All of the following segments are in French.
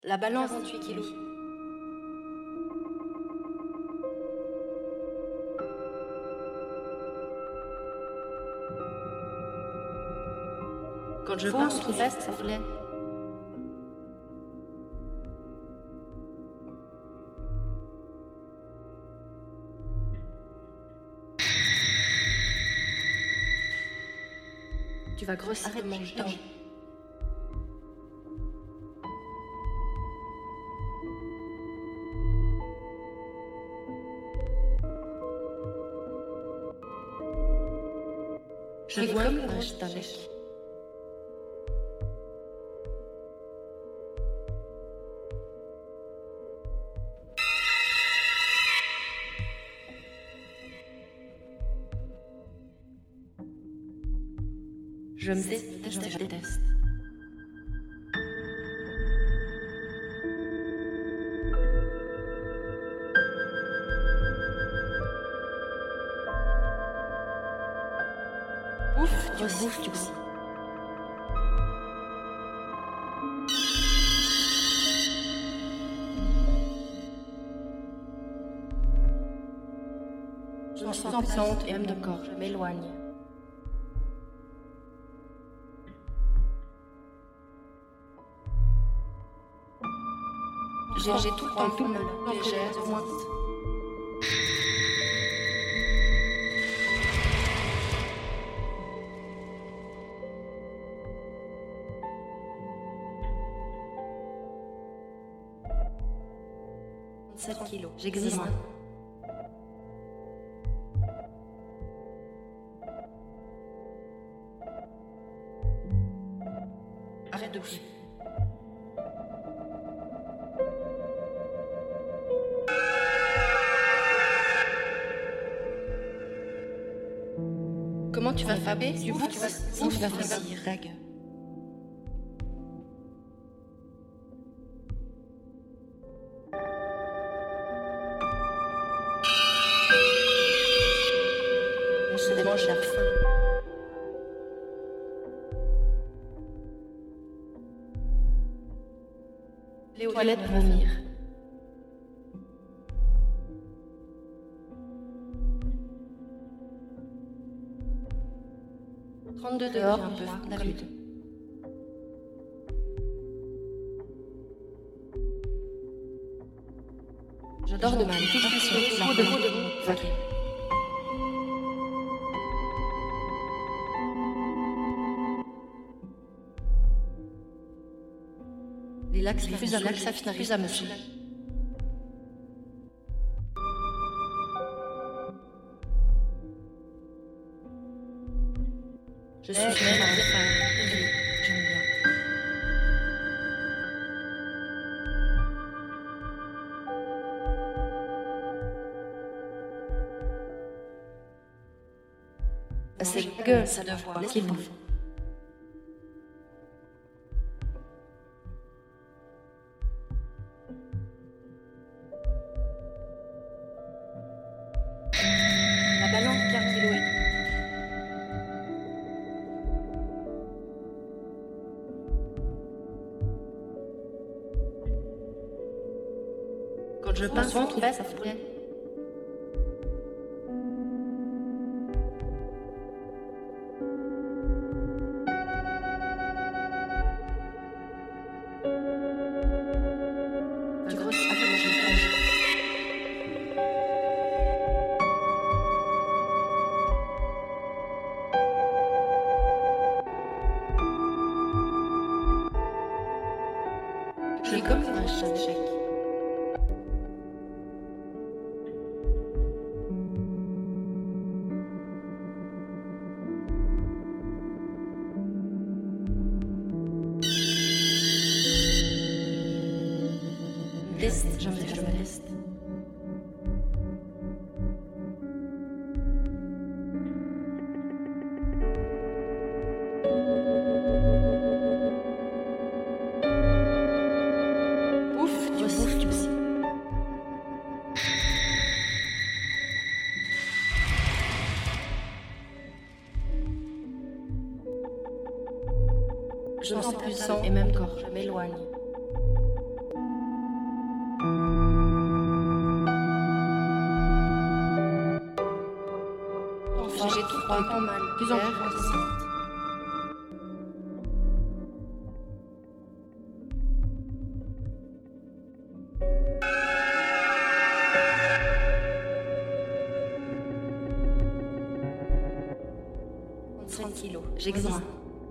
La balance 48 kilos. Quand je pense tout reste, ça voulait. Tu vas grossir. Arrête de manger. Je vois comme un avec. Je me déteste, je déteste. Ouf, tu bouffes, tu bouffes. Je me sens puissante et âme de corps, je m'éloigne. J'ai tout le temps tout mal, légère, moins. Kilos. J'existe. Arrête de bouger. Comment tu vas faber? Du coup, tu vas faire rag. On se démange la faim. Les toilettes vomir. Dehors, un peu d'habitude. Je dors de mal, toujours sur de mots. Ok. Les lacs refusent à me suivre. Je suis mère à j'aime bien. C'est que ça devoir qu'il faut. La balance 15 kilos. Quand je pense en tout ça ferait. Tu grossis à manger le pain. Je suis comme un chat chèque. Je me déteste. Ouf, tu bouffes, tu bouffes. Je me sens puissant et même corps, je m'éloigne. j'ai tout un peu mal. Plus en plus grandissante. Kilos. J'existe.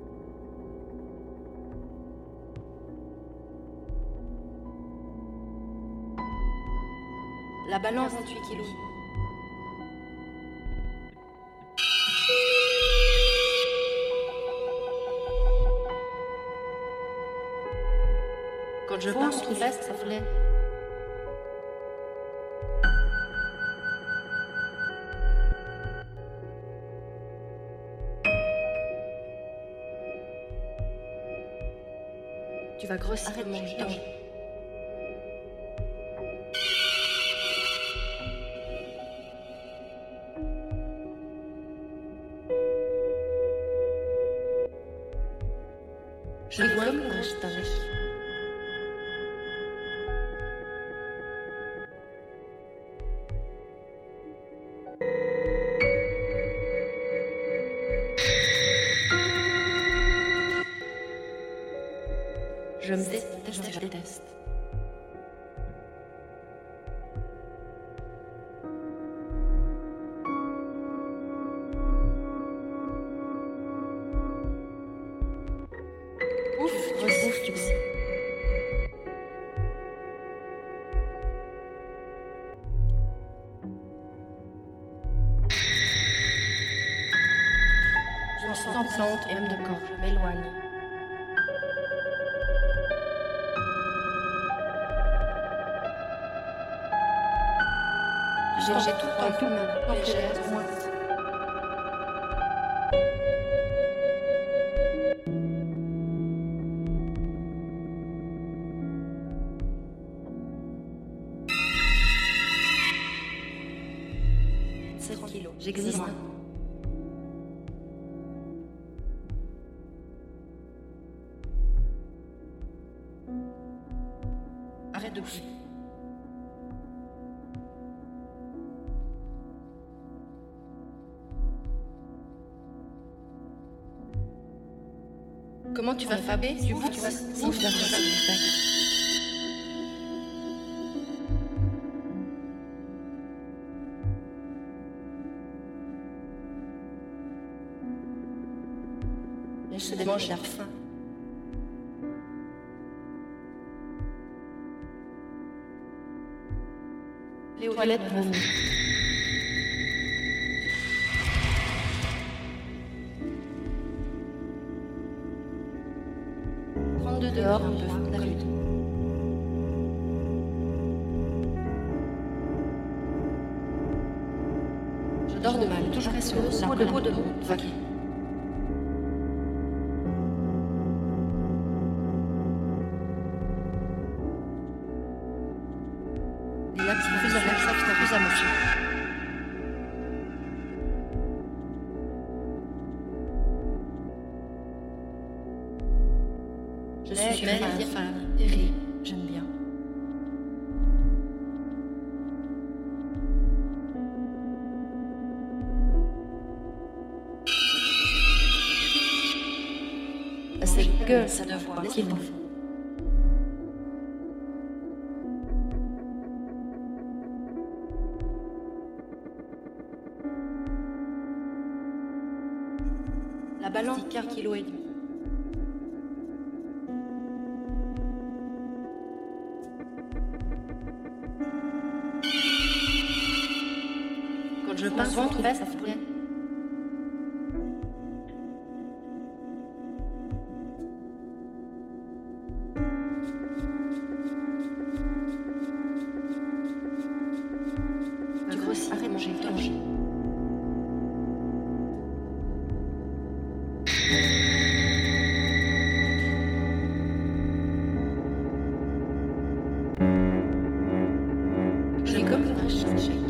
La balance 28 kilos. Quand je pense tout reste, ça voulait. Tu vas grossir. Arrête de manger. Je vois comme un avec. Je me déteste. Ouf, rebouffe du psy. Je me sens plante et homme de camp. Je m'éloigne. J'ai tout le temps mal. Légère, moi. Kilos. J'existe. Arrête de bouger. Comment tu vas faber? Tu bouffes, tu vas je te mange la faim. Les toilettes vont. 32 dehors, un peu la lutte. Je dors de mal, toujours précieuse, la peau de vague. Les lacs sont plus à mocher. Je suis belle, femme, terrible, j'aime bien. C'est que ça devoir qu'il nous faut. La balance 4 kg et demi. Quand je passe ventre baisse, ça fait rien. Tu grossis, arrête de manger, manger. Je suis comme une vache.